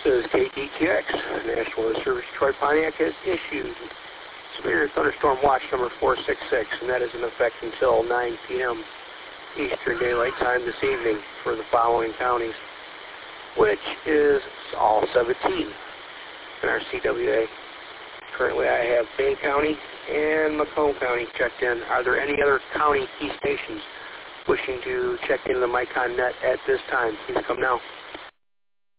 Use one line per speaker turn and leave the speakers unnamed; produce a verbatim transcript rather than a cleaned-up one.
is K D T X, National Weather Service Detroit Pontiac has issued severe thunderstorm watch number four six six, and that is in effect until nine p m Eastern Daylight Time this evening for the following counties, which is all seventeen in our C W A. Currently I have Bay County and Macomb County checked in. Are there any other county key stations wishing to check in the Micon net at this time? Please come now.